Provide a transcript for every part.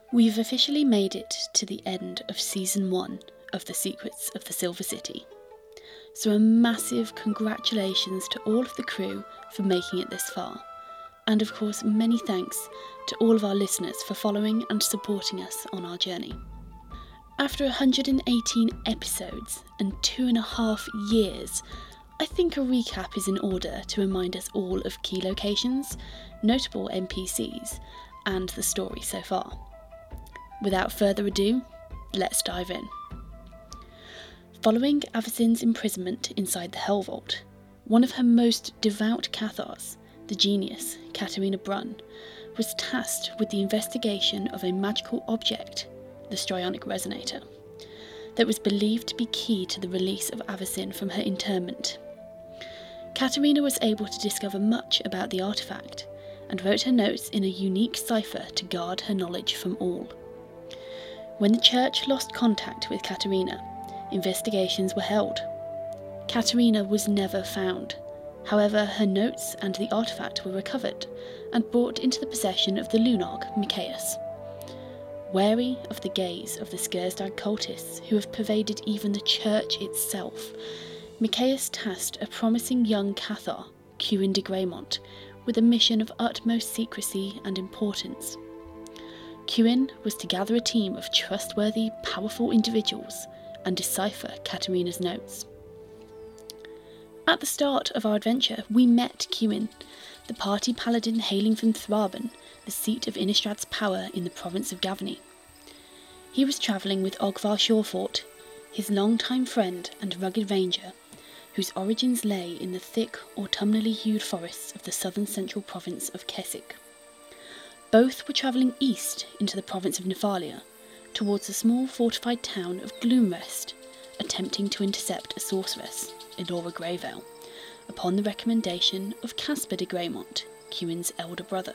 We've officially made it to the end of Season 1 of The Secrets of the Silver City. So a massive congratulations to all of the crew for making it this far. And of course, many thanks to all of our listeners for following and supporting us on our journey. After 118 episodes and 2.5 years, I think a recap is in order to remind us all of key locations, notable NPCs, and the story so far. Without further ado, let's dive in. Following Avacyn's imprisonment inside the Hell Vault, one of her most devout Cathars, the genius Katarina Brunn, was tasked with the investigation of a magical object, the Strionic Resonator, that was believed to be key to the release of Avacyn from her internment. Katarina was able to discover much about the artifact, and wrote her notes in a unique cipher to guard her knowledge from all. When the Church lost contact with Katarina, investigations were held. Katarina was never found. However, her notes and the artifact were recovered and brought into the possession of the Lunarch Mikaeus. Wary of the gaze of the Skersdag cultists who have pervaded even the Church itself, Mikaeus tasked a promising young Cathar, Cuin de Greymont, with a mission of utmost secrecy and importance. Cuin was to gather a team of trustworthy, powerful individuals and decipher Katarina's notes. At the start of our adventure, we met Cuin, the party paladin hailing from Thraben, the seat of Innistrad's power in the province of Gavany. He was travelling with Ogvar Shawfort, his longtime friend and rugged ranger, whose origins lay in the thick, autumnally hued forests of the southern central province of Keswick. Both were travelling east into the province of Nephalia, towards the small fortified town of Gloomrest, attempting to intercept a sorceress, Elora Greyveil, upon the recommendation of Caspar de Greymont, Cuin's elder brother.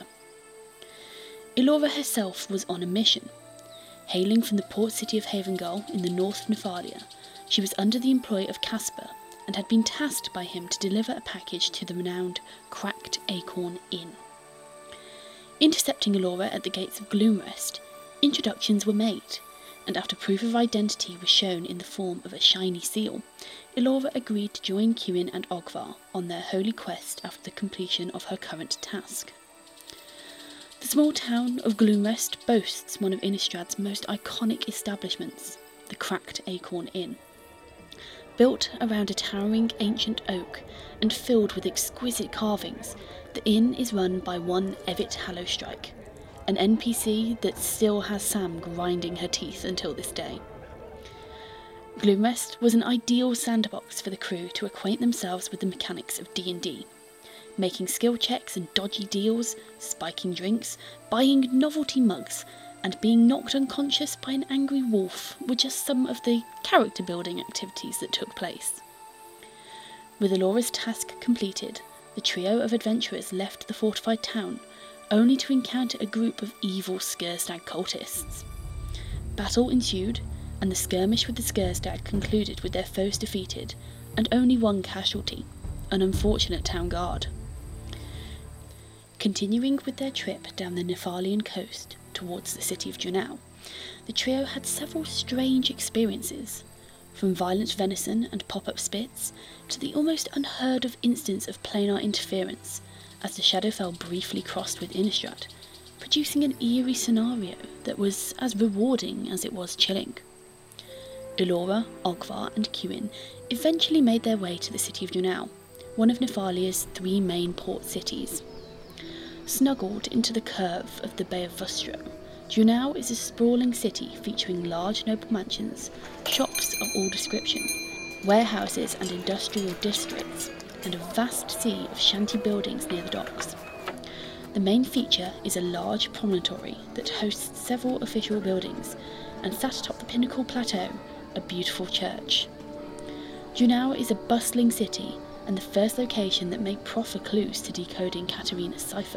Elora herself was on a mission. Hailing from the port city of Havengull in the north of Nephalia, she was under the employ of Caspar and had been tasked by him to deliver a package to the renowned Cracked Acorn Inn. Intercepting Elora at the gates of Gloomrest, introductions were made, and after proof of identity was shown in the form of a shiny seal, Elora agreed to join Cuin and Ogvar on their holy quest after the completion of her current task. The small town of Gloomrest boasts one of Innistrad's most iconic establishments, the Cracked Acorn Inn. Built around a towering ancient oak and filled with exquisite carvings, the inn is run by one Evit Hallowstrike, an NPC that still has Sam grinding her teeth until this day. Gloomrest was an ideal sandbox for the crew to acquaint themselves with the mechanics of D&D. Making skill checks and dodgy deals, spiking drinks, buying novelty mugs, and being knocked unconscious by an angry wolf were just some of the character building activities that took place. With Elora's task completed, the trio of adventurers left the fortified town, only to encounter a group of evil Skersdag cultists. Battle ensued, and the skirmish with the Skersdag concluded with their foes defeated, and only one casualty, an unfortunate town guard. Continuing with their trip down the Nephalian coast towards the city of Junau, the trio had several strange experiences, from violent venison and pop-up spits to the almost unheard of instance of planar interference as the Shadowfell briefly crossed with Innistrad, producing an eerie scenario that was as rewarding as it was chilling. Elora, Ogvar and Cuin eventually made their way to the city of Junau, one of Nephalia's 3 main port cities. Snuggled into the curve of the Bay of Vustro, Junau is a sprawling city featuring large noble mansions, shops of all description, warehouses and industrial districts, and a vast sea of shanty buildings near the docks. The main feature is a large promontory that hosts several official buildings, and sat atop the pinnacle plateau, a beautiful church. Junau is a bustling city, and the first location that may proffer clues to decoding Katarina's cipher.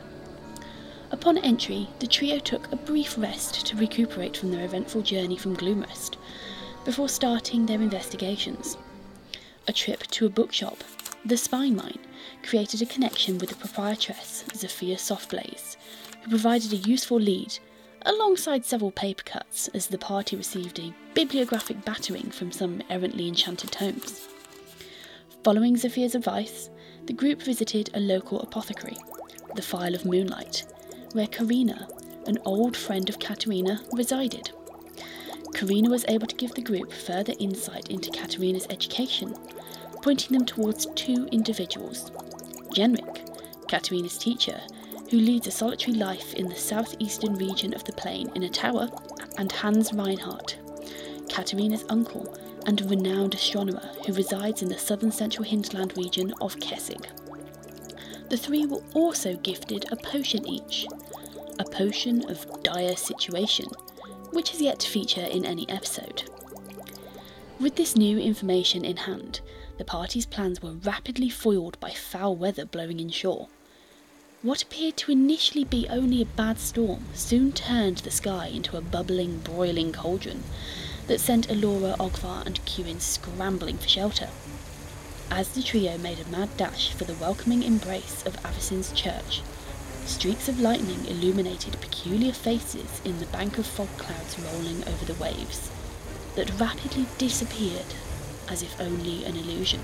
Upon entry, the trio took a brief rest to recuperate from their eventful journey from Gloomrest, before starting their investigations. A trip to a bookshop, The Spine Mine, created a connection with the proprietress, Zafia Softblaze, who provided a useful lead, alongside several paper cuts as the party received a bibliographic battering from some errantly enchanted tomes. Following Zephyr's advice, the group visited a local apothecary, the Phial of Moonlight, where Karina, an old friend of Katerina, resided. Karina was able to give the group further insight into Katerina's education, pointing them towards two individuals: Genric, Katerina's teacher, who leads a solitary life in the southeastern region of the plain in a tower, and Hans Reinhardt, Katerina's uncle and a renowned astronomer who resides in the southern central hinterland region of Kessig. The three were also gifted a potion each, a potion of dire situation, which is yet to feature in any episode. With this new information in hand, the party's plans were rapidly foiled by foul weather blowing inshore. What appeared to initially be only a bad storm soon turned the sky into a bubbling, broiling cauldron that sent Elora, Ogvar and Kirin scrambling for shelter. As the trio made a mad dash for the welcoming embrace of Avicen's church, streaks of lightning illuminated peculiar faces in the bank of fog clouds rolling over the waves, that rapidly disappeared as if only an illusion.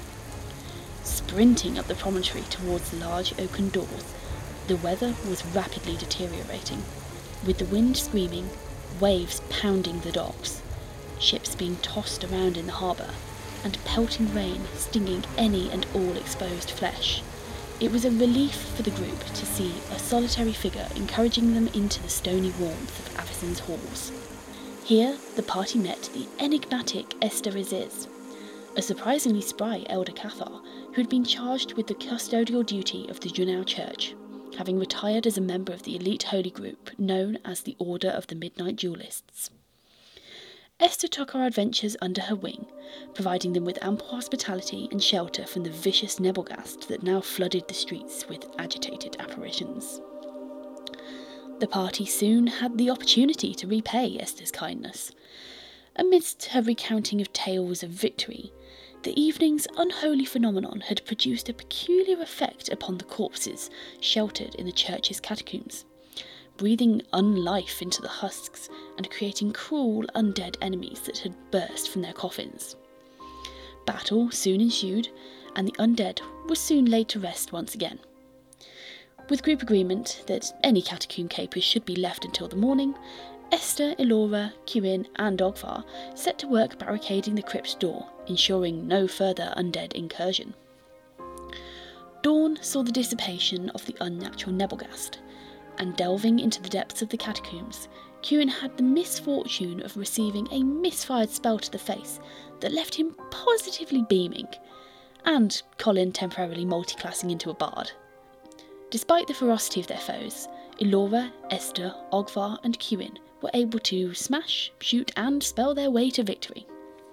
Sprinting up the promontory towards the large oaken doors, the weather was rapidly deteriorating, with the wind screaming, waves pounding the docks, ships being tossed around in the harbour, and pelting rain stinging any and all exposed flesh. It was a relief for the group to see a solitary figure encouraging them into the stony warmth of Avicen's halls. Here, the party met the enigmatic Esther Aziz, a surprisingly spry elder Cathar who had been charged with the custodial duty of the Junau Church, having retired as a member of the elite holy group known as the Order of the Midnight Duelists. Esther took our adventures under her wing, providing them with ample hospitality and shelter from the vicious Nebelgast that now flooded the streets with agitated apparitions. The party soon had the opportunity to repay Esther's kindness. Amidst her recounting of tales of victory, the evening's unholy phenomenon had produced a peculiar effect upon the corpses sheltered in the church's catacombs, breathing unlife into the husks and creating cruel undead enemies that had burst from their coffins. Battle soon ensued, and the undead were soon laid to rest once again. With group agreement that any catacomb capers should be left until the morning, Esther, Elora, Kirin and Ogvar set to work barricading the crypt door, ensuring no further undead incursion. Dawn saw the dissipation of the unnatural Nebelgast, and delving into the depths of the catacombs, Kirin had the misfortune of receiving a misfired spell to the face that left him positively beaming, and Colin temporarily multiclassing into a bard. Despite the ferocity of their foes, Elora, Esther, Ogvar and Kirin were able to smash, shoot and spell their way to victory.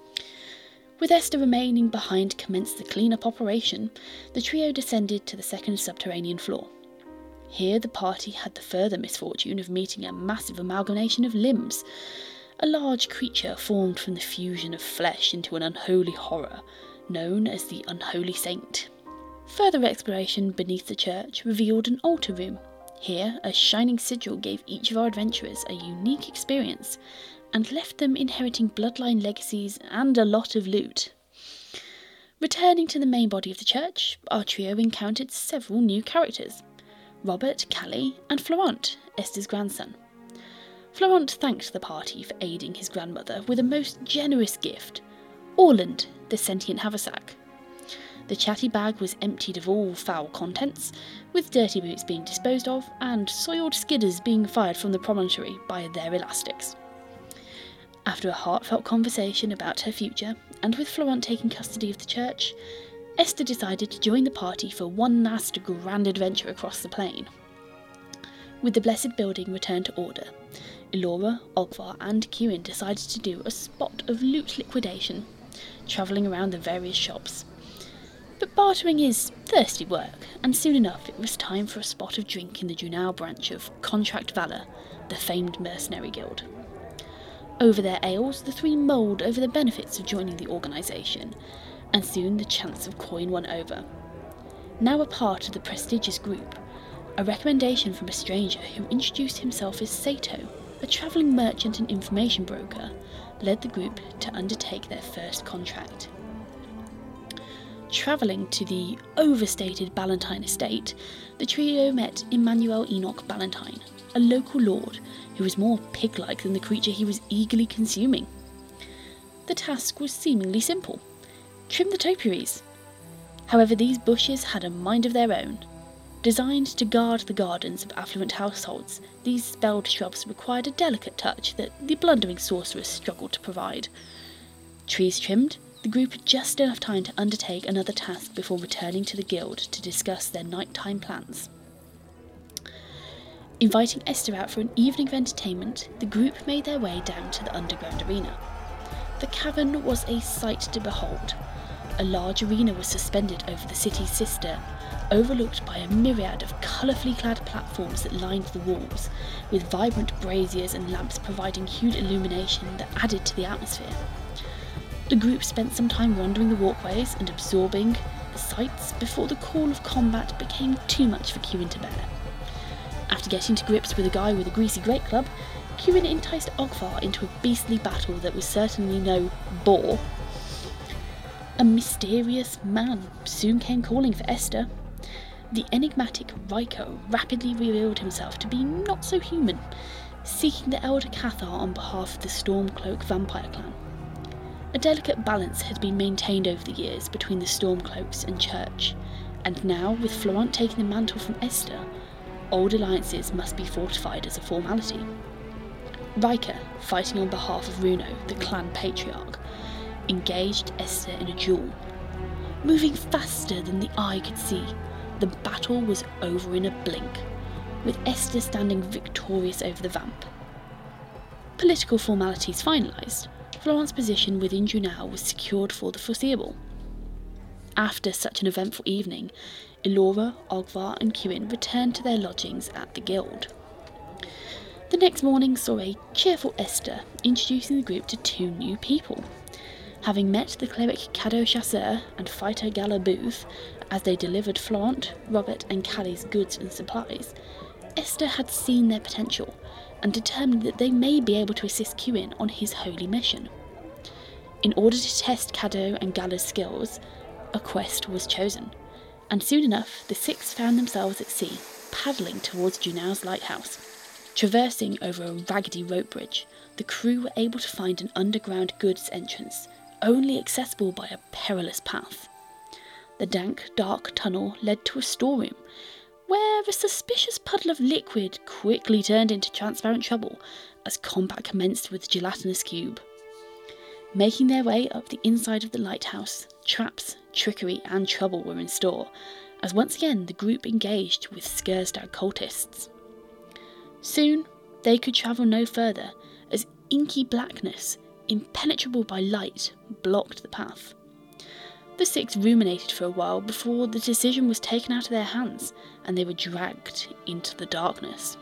With Esther remaining behind to commence the clean-up operation, the trio descended to the second subterranean floor. Here the party had the further misfortune of meeting a massive amalgamation of limbs, a large creature formed from the fusion of flesh into an unholy horror, known as the Unholy Saint. Further exploration beneath the church revealed an altar room. Here, a shining sigil gave each of our adventurers a unique experience, and left them inheriting bloodline legacies and a lot of loot. Returning to the main body of the church, our trio encountered several new characters: Robert, Callie, and Florent, Esther's grandson. Florent thanked the party for aiding his grandmother with a most generous gift: Orland, the sentient haversack. The chatty bag was emptied of all foul contents, with dirty boots being disposed of and soiled skidders being fired from the promontory by their elastics. After a heartfelt conversation about her future, and with Florent taking custody of the church, Esther decided to join the party for one last grand adventure across the plain. With the blessed building returned to order, Elora, Ogvar and Kirin decided to do a spot of loot liquidation, travelling around the various shops. But bartering is thirsty work, and soon enough it was time for a spot of drink in the Junau branch of Contract Valor, the famed mercenary guild. Over their ales, the three mulled over the benefits of joining the organisation, and soon the chance of coin won over. Now a part of the prestigious group, a recommendation from a stranger who introduced himself as Sato, a travelling merchant and information broker, led the group to undertake their first contract. Travelling to the overstated Ballantyne estate, the trio met Emmanuel Enoch Ballantyne, a local lord who was more pig-like than the creature he was eagerly consuming. The task was seemingly simple: trim the topiaries. However, these bushes had a mind of their own. Designed to guard the gardens of affluent households, these spelled shrubs required a delicate touch that the blundering sorceress struggled to provide. Trees trimmed, the group had just enough time to undertake another task before returning to the guild to discuss their nighttime plans. Inviting Esther out for an evening of entertainment, the group made their way down to the underground arena. The cavern was a sight to behold. A large arena was suspended over the city's cistern, overlooked by a myriad of colourfully clad platforms that lined the walls, with vibrant braziers and lamps providing hued illumination that added to the atmosphere. The group spent some time wandering the walkways and absorbing the sights before the call of combat became too much for Kewin to bear. After getting to grips with a guy with a greasy great club, Kewin enticed Ogvar into a beastly battle that was certainly no bore. A mysterious man soon came calling for Esther. The enigmatic Ryko rapidly revealed himself to be not so human, seeking the Elder Cathar on behalf of the Stormcloak vampire clan. A delicate balance had been maintained over the years between the Stormcloaks and Church, and now, with Florent taking the mantle from Esther, old alliances must be fortified as a formality. Ryker, fighting on behalf of Runo, the clan patriarch, engaged Esther in a duel. Moving faster than the eye could see, the battle was over in a blink, with Esther standing victorious over the vamp. Political formalities finalised, Florent's position within Junau was secured for the foreseeable. After such an eventful evening, Elora, Ogvar and Kewin returned to their lodgings at the guild. The next morning saw a cheerful Esther introducing the group to two new people. Having met the cleric Cadeau Chasseur and fighter Gala Booth as they delivered Florent, Robert and Callie's goods and supplies, Esther had seen their potential and determined that they may be able to assist Kewin on his holy mission. In order to test Cadeau and Gala's skills, a quest was chosen, and soon enough the six found themselves at sea, paddling towards Junau's lighthouse. Traversing over a raggedy rope bridge, the crew were able to find an underground goods entrance, only accessible by a perilous path. The dank, dark tunnel led to a storeroom, where a suspicious puddle of liquid quickly turned into transparent trouble as combat commenced with the gelatinous cube. Making their way up the inside of the lighthouse, traps, trickery and trouble were in store, as once again the group engaged with Skurstad cultists. Soon they could travel no further, as inky blackness, impenetrable by light, blocked the path. The six ruminated for a while before the decision was taken out of their hands, and they were dragged into the darkness.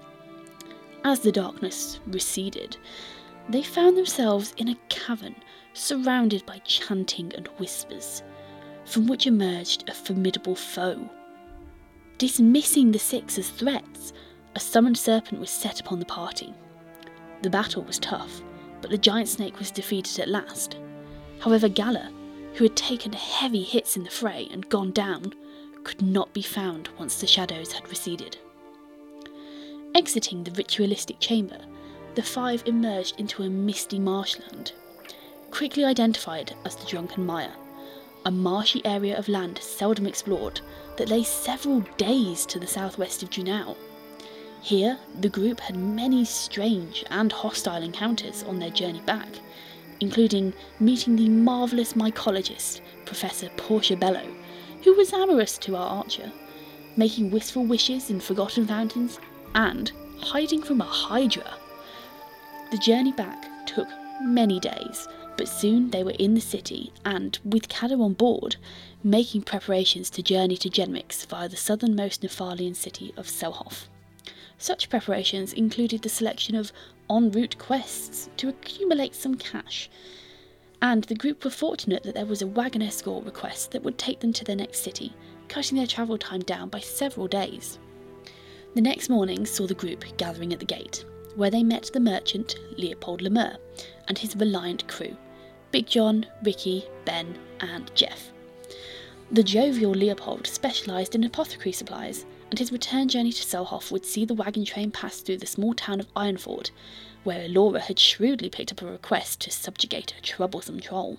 As the darkness receded, they found themselves in a cavern surrounded by chanting and whispers, from which emerged a formidable foe. Dismissing the six as threats, a summoned serpent was set upon the party. The battle was tough, but the giant snake was defeated at last. However, Gala, who had taken heavy hits in the fray and gone down, could not be found once the shadows had receded. Exiting the ritualistic chamber, the five emerged into a misty marshland, quickly identified as the Drunken Mire, a marshy area of land seldom explored that lay several days to the southwest of Junau. Here, the group had many strange and hostile encounters on their journey back, including meeting the marvellous mycologist, Professor Portia Bello, who was amorous to our archer, making wistful wishes in forgotten fountains, and hiding from a hydra. The journey back took many days, but soon they were in the city and, with Caddo on board, making preparations to journey to Genrix via the southernmost Nephalian city of Selhoff. Such preparations included the selection of en route quests to accumulate some cash, and the group were fortunate that there was a wagon escort request that would take them to their next city, cutting their travel time down by several days. The next morning saw the group gathering at the gate, where they met the merchant Leopold Lemur and his Reliant crew, Big John, Ricky, Ben and Jeff. The jovial Leopold specialised in apothecary supplies, and his return journey to Selhoff would see the wagon train pass through the small town of Ironford, where Elora had shrewdly picked up a request to subjugate a troublesome troll.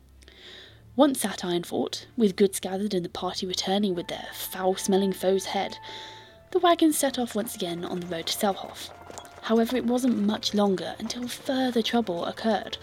Once at Ironford, with goods gathered and the party returning with their foul-smelling foe's head, the wagons set off once again on the road to Selhoff. However, it wasn't much longer until further trouble occurred.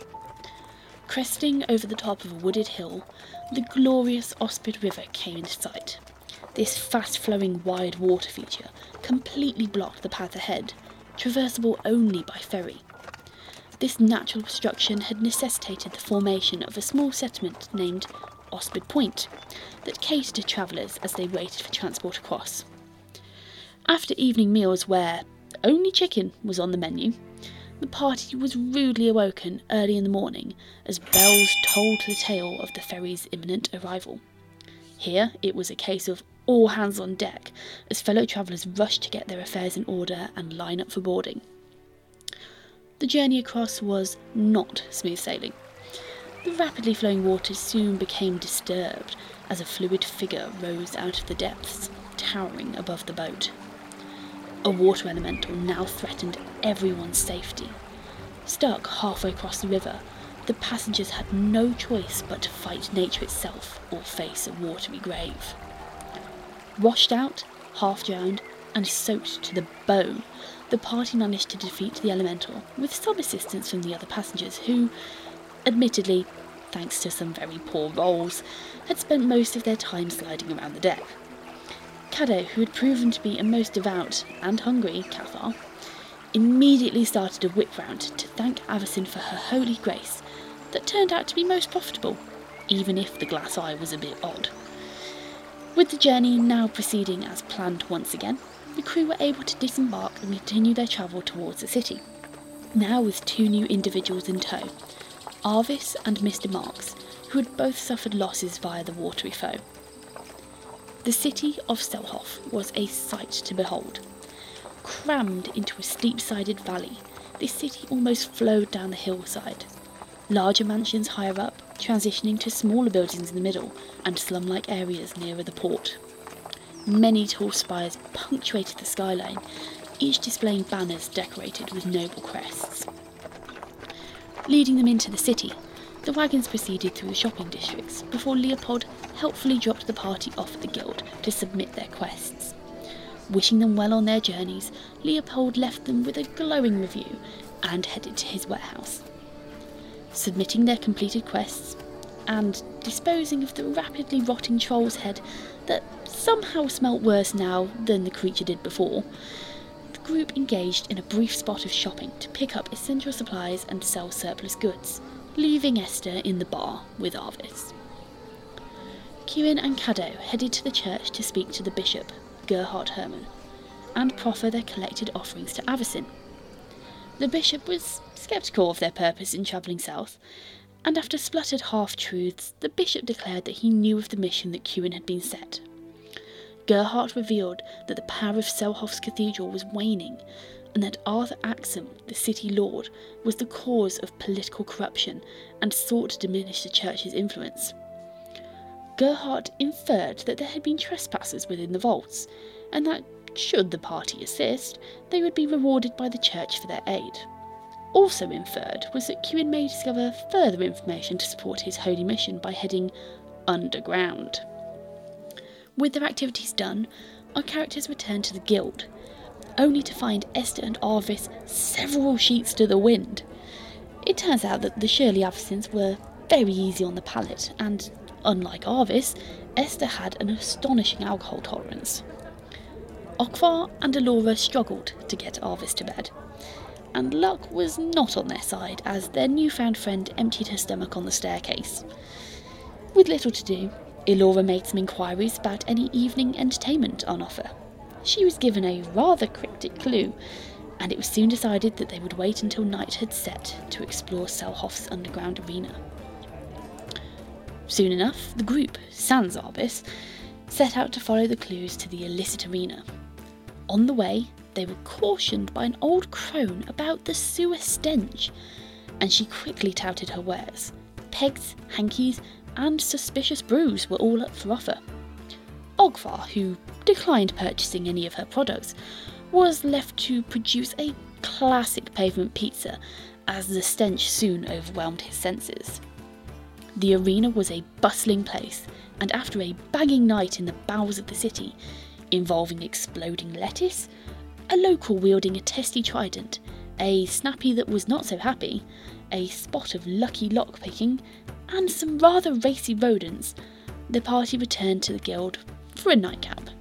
Cresting over the top of a wooded hill, the glorious Ospid River came into sight. This fast-flowing wide water feature completely blocked the path ahead, traversable only by ferry. This natural obstruction had necessitated the formation of a small settlement named Ospid Point that catered to travellers as they waited for transport across. After evening meals where only chicken was on the menu, the party was rudely awoken early in the morning as bells tolled the tale of the ferry's imminent arrival. Here it was a case of all hands on deck as fellow travellers rushed to get their affairs in order and line up for boarding. The journey across was not smooth sailing. The rapidly flowing waters soon became disturbed as a fluid figure rose out of the depths, towering above the boat. A water elemental now threatened everyone's safety. Stuck halfway across the river, the passengers had no choice but to fight nature itself or face a watery grave. Washed out, half-drowned, and soaked to the bone, the party managed to defeat the elemental with some assistance from the other passengers who, admittedly, thanks to some very poor rolls, had spent most of their time sliding around the deck. Caddo, who had proven to be a most devout and hungry Cathar, immediately started a whip round to thank Avacyn for her holy grace that turned out to be most profitable, even if the glass eye was a bit odd. With the journey now proceeding as planned once again, the crew were able to disembark and continue their travel towards the city, now with two new individuals in tow, Arvis and Mr. Marks, who had both suffered losses via the watery foe. The city of Selhoff was a sight to behold. Crammed into a steep-sided valley, this city almost flowed down the hillside. Larger mansions higher up, transitioning to smaller buildings in the middle, and slum-like areas nearer the port. Many tall spires punctuated the skyline, each displaying banners decorated with noble crests. Leading them into the city, the wagons proceeded through the shopping districts before Leopold helpfully dropped the party off at the guild to submit their quests. Wishing them well on their journeys, Leopold left them with a glowing review and headed to his warehouse. Submitting their completed quests, and disposing of the rapidly rotting troll's head that somehow smelt worse now than the creature did before, the group engaged in a brief spot of shopping to pick up essential supplies and sell surplus goods, leaving Esther in the bar with Arvis. Ciwyn and Caddo headed to the church to speak to the bishop, Gerhard Hermann, and proffer their collected offerings to Avacyn. The bishop was sceptical of their purpose in travelling south, and after spluttered half-truths, the bishop declared that he knew of the mission that Ciwyn had been set. Gerhard revealed that the power of Selhoff's cathedral was waning, and that Arthur Axum, the city lord, was the cause of political corruption and sought to diminish the church's influence. Gerhard inferred that there had been trespassers within the vaults, and that, should the party assist, they would be rewarded by the church for their aid. Also inferred was that Ciwyn may discover further information to support his holy mission by heading underground. With their activities done, our characters returned to the guild, only to find Esther and Arvis several sheets to the wind. It turns out that the Shirley Avacyns were very easy on the palate, and unlike Arvis, Esther had an astonishing alcohol tolerance. Okvar and Elora struggled to get Arvis to bed, and luck was not on their side as their newfound friend emptied her stomach on the staircase. With little to do, Elora made some inquiries about any evening entertainment on offer. She was given a rather cryptic clue, and it was soon decided that they would wait until night had set to explore Selhoff's underground arena. Soon enough, the group, sans Arvis, set out to follow the clues to the illicit arena. On the way, they were cautioned by an old crone about the sewer stench, and she quickly touted her wares. Pegs, hankies, and suspicious brews were all up for offer. Ogvar, who declined purchasing any of her products, was left to produce a classic pavement pizza, as the stench soon overwhelmed his senses. The arena was a bustling place, and after a banging night in the bowels of the city, involving exploding lettuce, a local wielding a testy trident, a snappy that was not so happy, a spot of lucky lockpicking, and some rather racy rodents, the party returned to the guild for a nightcap.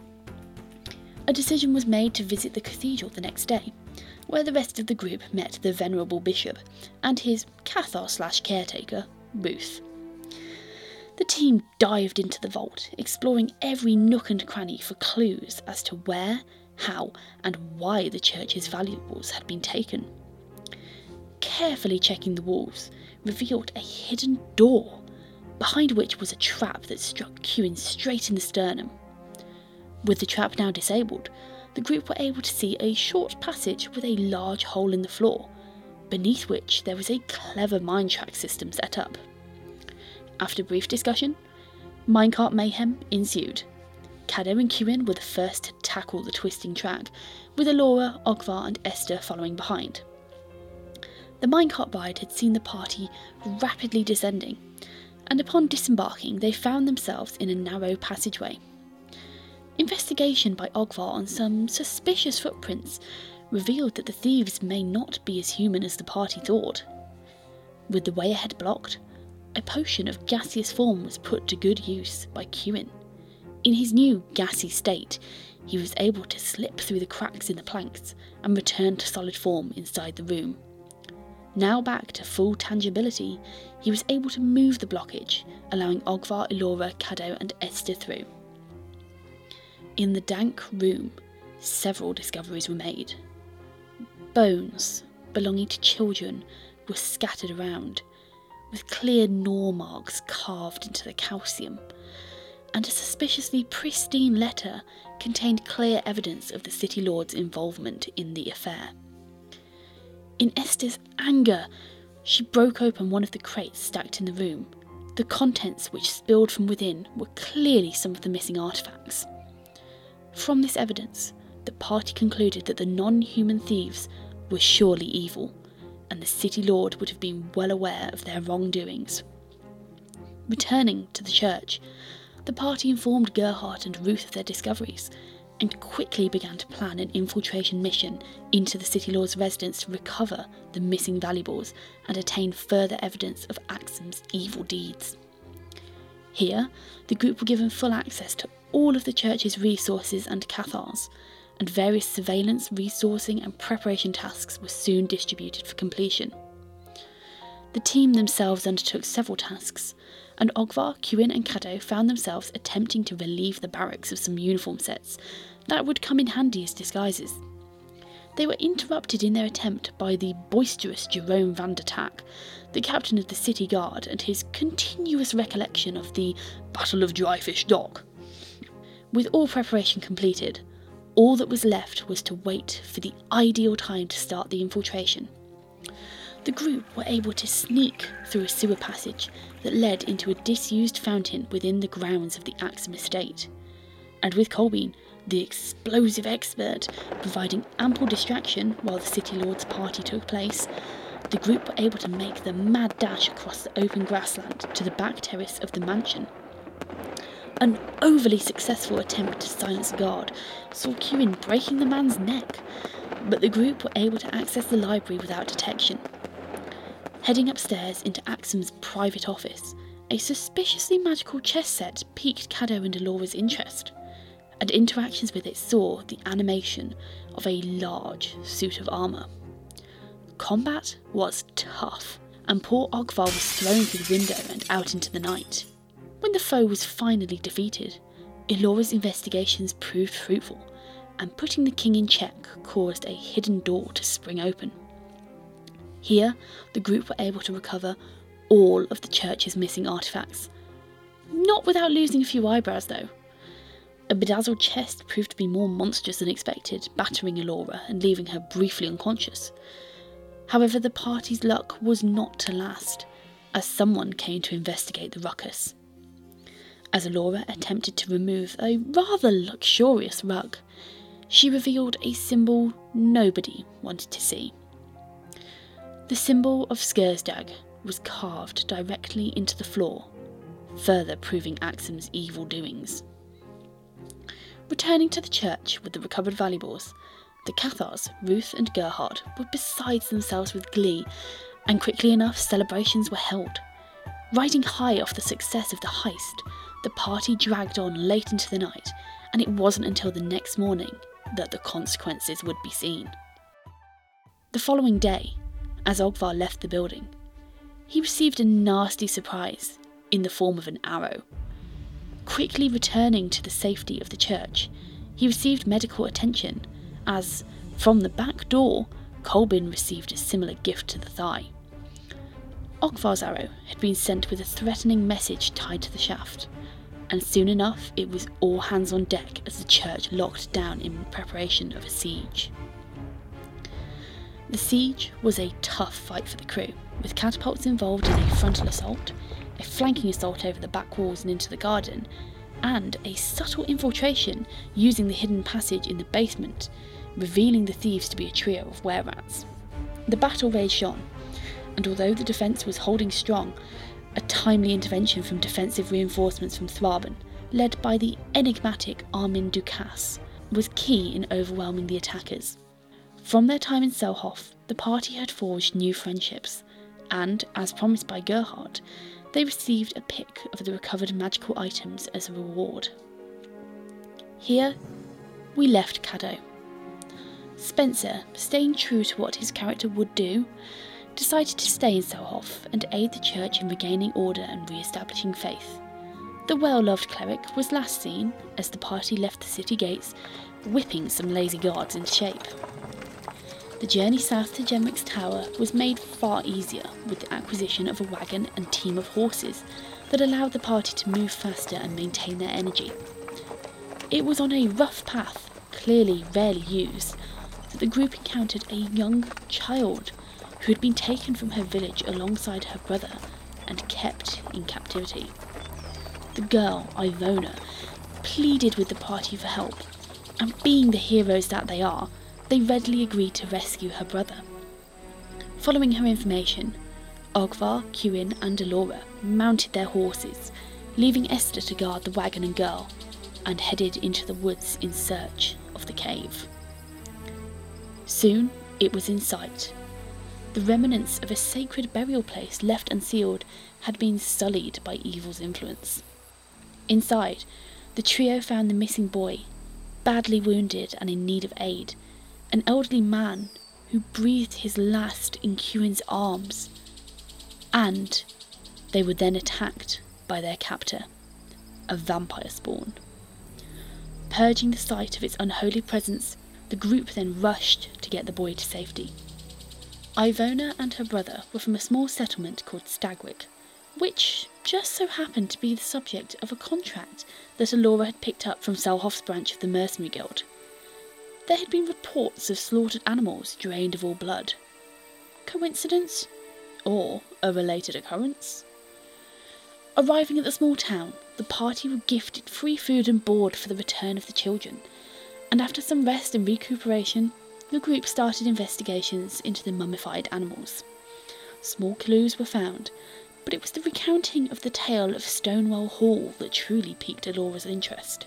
A decision was made to visit the cathedral the next day, where the rest of the group met the venerable bishop and his Cathar/caretaker, Ruth. The team dived into the vault, exploring every nook and cranny for clues as to where, how, and why the church's valuables had been taken. Carefully checking the walls revealed a hidden door, behind which was a trap that struck Kewin straight in the sternum. With the trap now disabled, the group were able to see a short passage with a large hole in the floor, beneath which there was a clever mine track system set up. After brief discussion, minecart mayhem ensued. Caddo and Kewin were the first to tackle the twisting track, with Elora, Ogvar and Esther following behind. The minecart ride had seen the party rapidly descending, and upon disembarking they found themselves in a narrow passageway. Investigation by Ogvar on some suspicious footprints revealed that the thieves may not be as human as the party thought. With the way ahead blocked, a potion of gaseous form was put to good use by Kewin. In his new gassy state, he was able to slip through the cracks in the planks and return to solid form inside the room. Now back to full tangibility, he was able to move the blockage, allowing Ogvar, Elora, Caddo and Esther through. In the dank room, several discoveries were made. Bones belonging to children were scattered around, with clear gnaw marks carved into the calcium, and a suspiciously pristine letter contained clear evidence of the City Lord's involvement in the affair. In Esther's anger, she broke open one of the crates stacked in the room. The contents which spilled from within were clearly some of the missing artefacts. From this evidence, the party concluded that the non-human thieves were surely evil, and the City Lord would have been well aware of their wrongdoings. Returning to the church, the party informed Gerhardt and Ruth of their discoveries, and quickly began to plan an infiltration mission into the City Lord's residence to recover the missing valuables and attain further evidence of Axum's evil deeds. Here, the group were given full access to all of the church's resources and Cathars, and various surveillance, resourcing and preparation tasks were soon distributed for completion. The team themselves undertook several tasks, and Ogvar, Kewin and Caddo found themselves attempting to relieve the barracks of some uniform sets that would come in handy as disguises. They were interrupted in their attempt by the boisterous Jerome van der Tak, the captain of the city guard, and his continuous recollection of the Battle of Dryfish Dock. With all preparation completed, all that was left was to wait for the ideal time to start the infiltration. The group were able to sneak through a sewer passage that led into a disused fountain within the grounds of the Axum estate. And with Colbean, the explosive expert, providing ample distraction while the City Lord's party took place, the group were able to make the mad dash across the open grassland to the back terrace of the mansion. An overly successful attempt to silence the guard saw Kewin breaking the man's neck, but the group were able to access the library without detection. Heading upstairs into Axum's private office, a suspiciously magical chess set piqued Caddo and Elora's interest, and interactions with it saw the animation of a large suit of armour. Combat was tough, and poor Ogvar was thrown through the window and out into the night. When the foe was finally defeated, Elora's investigations proved fruitful, and putting the king in check caused a hidden door to spring open. Here, the group were able to recover all of the church's missing artefacts. Not without losing a few eyebrows though. A bedazzled chest proved to be more monstrous than expected, battering Elora and leaving her briefly unconscious. However, the party's luck was not to last, as someone came to investigate the ruckus. As Elora attempted to remove a rather luxurious rug, she revealed a symbol nobody wanted to see. The symbol of Skersdag was carved directly into the floor, further proving Axum's evil doings. Returning to the church with the recovered valuables, the Cathars, Ruth and Gerhard, were beside themselves with glee, and quickly enough celebrations were held. Riding high off the success of the heist, the party dragged on late into the night, and it wasn't until the next morning that the consequences would be seen. The following day, as Ogvar left the building, he received a nasty surprise in the form of an arrow. Quickly returning to the safety of the church, he received medical attention as, from the back door, Kolbin received a similar gift to the thigh. Ogvar's arrow had been sent with a threatening message tied to the shaft, and soon enough it was all hands on deck as the church locked down in preparation of a siege. The siege was a tough fight for the crew, with catapults involved in a frontal assault, a flanking assault over the back walls and into the garden, and a subtle infiltration using the hidden passage in the basement, revealing the thieves to be a trio of were-rats. The battle raged on, and although the defence was holding strong, a timely intervention from defensive reinforcements from Thraben, led by the enigmatic Armin Dukas, was key in overwhelming the attackers. From their time in Selhof, the party had forged new friendships, and, as promised by Gerhard, they received a pick of the recovered magical items as a reward. Here, we left Caddo. Spencer, staying true to what his character would do, decided to stay in Selhof and aid the church in regaining order and re-establishing faith. The well-loved cleric was last seen, as the party left the city gates, whipping some lazy guards into shape. The journey south to Gemrick's tower was made far easier with the acquisition of a wagon and team of horses that allowed the party to move faster and maintain their energy. It was on a rough path, clearly rarely used, that the group encountered a young child who had been taken from her village alongside her brother and kept in captivity. The girl, Ivona, pleaded with the party for help, and being the heroes that they are, they readily agreed to rescue her brother. Following her information, Ogvar, Cuin and Elora mounted their horses, leaving Esther to guard the wagon and girl, and headed into the woods in search of the cave. Soon it was in sight. The remnants of a sacred burial place left unsealed had been sullied by evil's influence. Inside, the trio found the missing boy, badly wounded and in need of aid, an elderly man who breathed his last in Cuin's arms, and they were then attacked by their captor, a vampire spawn. Purging the site of its unholy presence, the group then rushed to get the boy to safety. Ivona and her brother were from a small settlement called Stagwick, which just so happened to be the subject of a contract that Elora had picked up from Selhof's branch of the Mercenary Guild. There had been reports of slaughtered animals drained of all blood. Coincidence? Or a related occurrence? Arriving at the small town, the party were gifted free food and board for the return of the children, and after some rest and recuperation, the group started investigations into the mummified animals. Small clues were found, but it was the recounting of the tale of Stonewall Hall that truly piqued Elora's interest.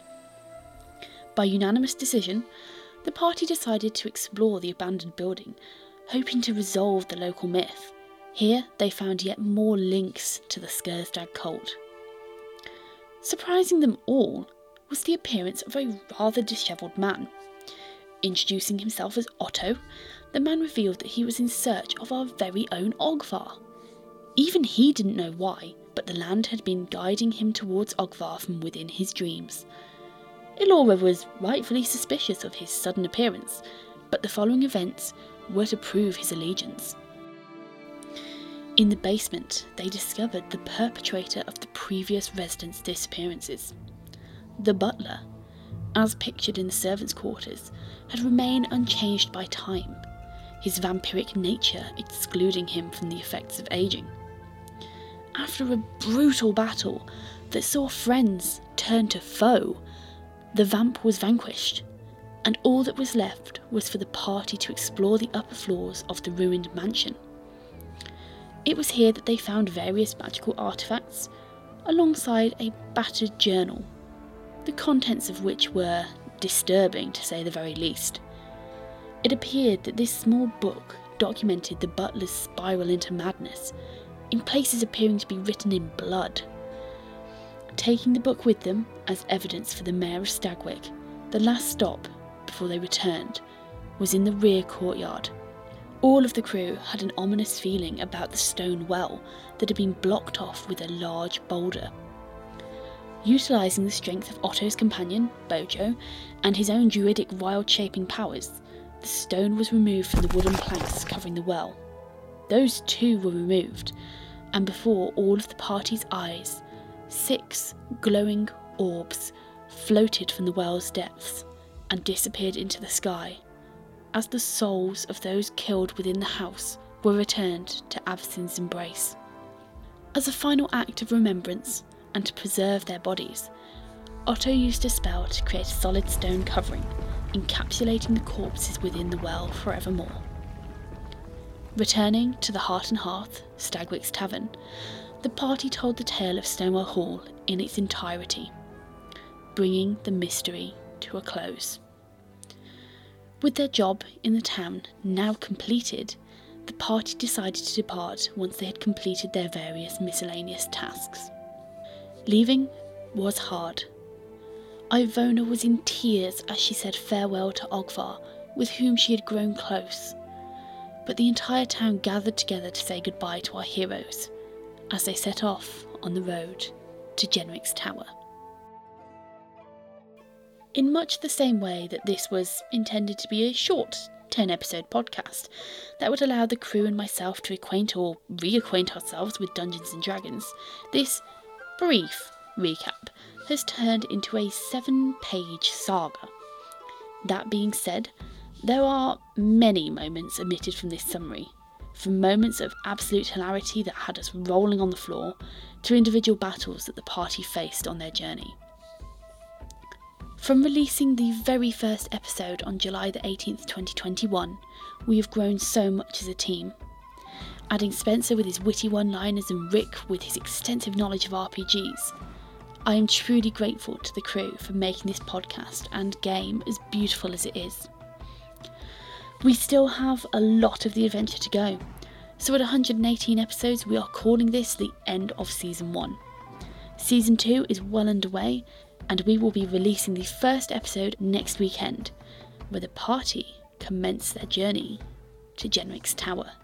By unanimous decision, the party decided to explore the abandoned building, hoping to resolve the local myth. Here they found yet more links to the Skersdag cult. Surprising them all was the appearance of a rather dishevelled man. Introducing himself as Otto, the man revealed that he was in search of our very own Ogvar. Even he didn't know why, but the land had been guiding him towards Ogvar from within his dreams. Elora was rightfully suspicious of his sudden appearance, but the following events were to prove his allegiance. In the basement, they discovered the perpetrator of the previous residents' disappearances. The butler, as pictured in the servants' quarters, had remained unchanged by time, his vampiric nature excluding him from the effects of aging. After a brutal battle that saw friends turn to foe, the vamp was vanquished, and all that was left was for the party to explore the upper floors of the ruined mansion. It was here that they found various magical artefacts, alongside a battered journal, the contents of which were disturbing to say the very least. It appeared that this small book documented the butler's spiral into madness, in places appearing to be written in blood. Taking the book with them as evidence for the Mayor of Stagwick, the last stop before they returned was in the rear courtyard. All of the crew had an ominous feeling about the stone well that had been blocked off with a large boulder. Utilising the strength of Otto's companion, Bojo, and his own druidic wild-shaping powers, the stone was removed from the wooden planks covering the well. Those too were removed, and before all of the party's eyes, 6 glowing orbs floated from the well's depths and disappeared into the sky, as the souls of those killed within the house were returned to Avacyn's embrace. As a final act of remembrance, and to preserve their bodies, Otto used a spell to create a solid stone covering, encapsulating the corpses within the well forevermore. Returning to the Heart and Hearth, Stagwick's tavern, the party told the tale of Stonewell Hall in its entirety, bringing the mystery to a close. With their job in the town now completed, the party decided to depart once they had completed their various miscellaneous tasks. Leaving was hard. Ivona was in tears as she said farewell to Ogvar, with whom she had grown close. But the entire town gathered together to say goodbye to our heroes, as they set off on the road to Jenric's Tower. In much the same way that this was intended to be a short 10-episode podcast that would allow the crew and myself to acquaint or reacquaint ourselves with Dungeons & Dragons, this brief recap has turned into a 7-page saga. That being said, there are many moments omitted from this summary, from moments of absolute hilarity that had us rolling on the floor, to individual battles that the party faced on their journey. From releasing the very first episode on July the 18th, 2021, we have grown so much as a team. Adding Spencer with his witty one-liners and Rick with his extensive knowledge of RPGs, I am truly grateful to the crew for making this podcast and game as beautiful as it is. We still have a lot of the adventure to go, so at 118 episodes we are calling this the end of Season 1. Season 2 is well underway, and we will be releasing the first episode next weekend, where the party commence their journey to Jenric's Tower.